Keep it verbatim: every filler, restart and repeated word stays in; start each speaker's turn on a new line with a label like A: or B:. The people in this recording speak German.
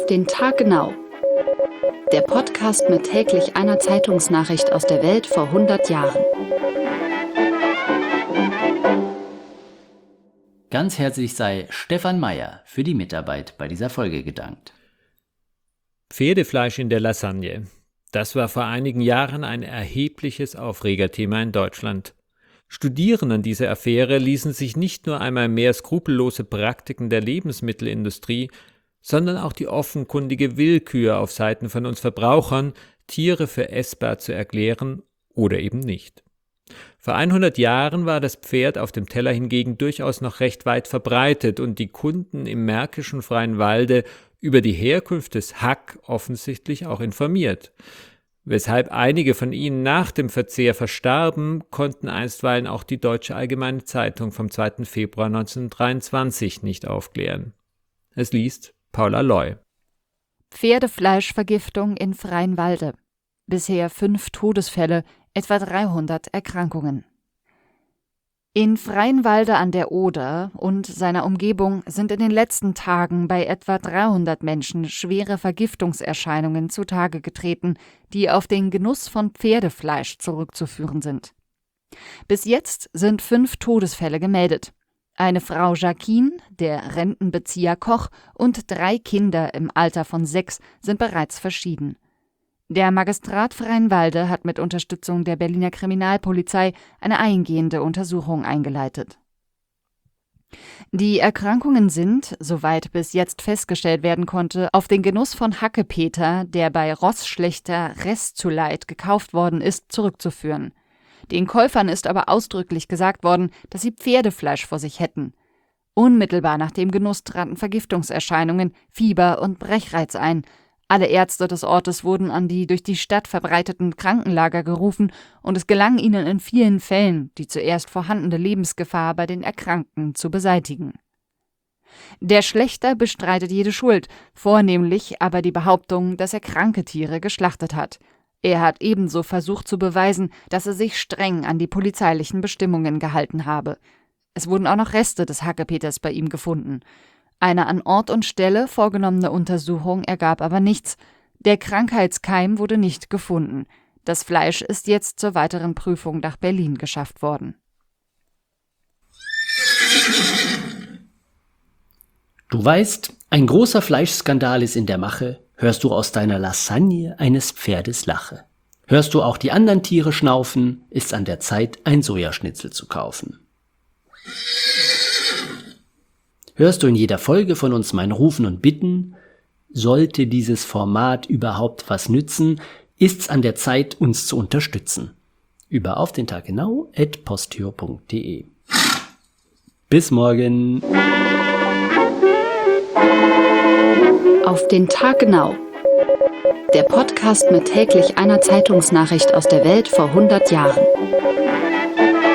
A: den Tag genau. Der Podcast mit täglich einer Zeitungsnachricht aus der Welt vor hundert Jahren.
B: Ganz herzlich sei Stefan Meyer für die Mitarbeit bei dieser Folge gedankt.
C: Pferdefleisch in der Lasagne. Das war vor einigen Jahren ein erhebliches Aufregerthema in Deutschland. Studierende an dieser Affäre ließen sich nicht nur einmal mehr skrupellose Praktiken der Lebensmittelindustrie, sondern auch die offenkundige Willkür auf Seiten von uns Verbrauchern, Tiere für essbar zu erklären oder eben nicht. Vor hundert Jahren war das Pferd auf dem Teller hingegen durchaus noch recht weit verbreitet und die Kunden im märkischen Freien Walde über die Herkunft des Hack offensichtlich auch informiert. Weshalb einige von ihnen nach dem Verzehr verstarben, konnten einstweilen auch die Deutsche Allgemeine Zeitung vom zweiten Februar neunzehnhundertdreiundzwanzig nicht aufklären. Es liest Paula Loy.
A: Pferdefleischvergiftung in Freien Walde. Bisher fünf Todesfälle, etwa dreihundert Erkrankungen. In Freien Walde an der Oder und seiner Umgebung sind in den letzten Tagen bei etwa dreihundert Menschen schwere Vergiftungserscheinungen zutage getreten, die auf den Genuss von Pferdefleisch zurückzuführen sind. Bis jetzt sind fünf Todesfälle gemeldet. Eine Frau Jacqueline, der Rentenbezieher Koch und drei Kinder im Alter von sechs sind bereits verschieden. Der Magistrat Freien Walde hat mit Unterstützung der Berliner Kriminalpolizei eine eingehende Untersuchung eingeleitet. Die Erkrankungen sind, soweit bis jetzt festgestellt werden konnte, auf den Genuss von Hackepeter, der bei Rossschlächter Restzuleid gekauft worden ist, zurückzuführen. Den Käufern ist aber ausdrücklich gesagt worden, dass sie Pferdefleisch vor sich hätten. Unmittelbar nach dem Genuss traten Vergiftungserscheinungen, Fieber und Brechreiz ein. Alle Ärzte des Ortes wurden an die durch die Stadt verbreiteten Krankenlager gerufen und es gelang ihnen in vielen Fällen, die zuerst vorhandene Lebensgefahr bei den Erkrankten zu beseitigen. Der Schlächter bestreitet jede Schuld, vornehmlich aber die Behauptung, dass er kranke Tiere geschlachtet hat. Er hat ebenso versucht zu beweisen, dass er sich streng an die polizeilichen Bestimmungen gehalten habe. Es wurden auch noch Reste des Hackepeters bei ihm gefunden. Eine an Ort und Stelle vorgenommene Untersuchung ergab aber nichts. Der Krankheitskeim wurde nicht gefunden. Das Fleisch ist jetzt zur weiteren Prüfung nach Berlin geschafft worden.
B: Du weißt, ein großer Fleischskandal ist in der Mache, hörst du aus deiner Lasagne eines Pferdes Lache. Hörst du auch die anderen Tiere schnaufen, ist an der Zeit, ein Sojaschnitzel zu kaufen. Hörst du in jeder Folge von uns mein Rufen und Bitten? Sollte dieses Format überhaupt was nützen, ist's an der Zeit, uns zu unterstützen. Über auf den Tag genau at posteo punkt de. Bis morgen.
A: Auf den Tag genau. Der Podcast mit täglich einer Zeitungsnachricht aus der Welt vor hundert Jahren.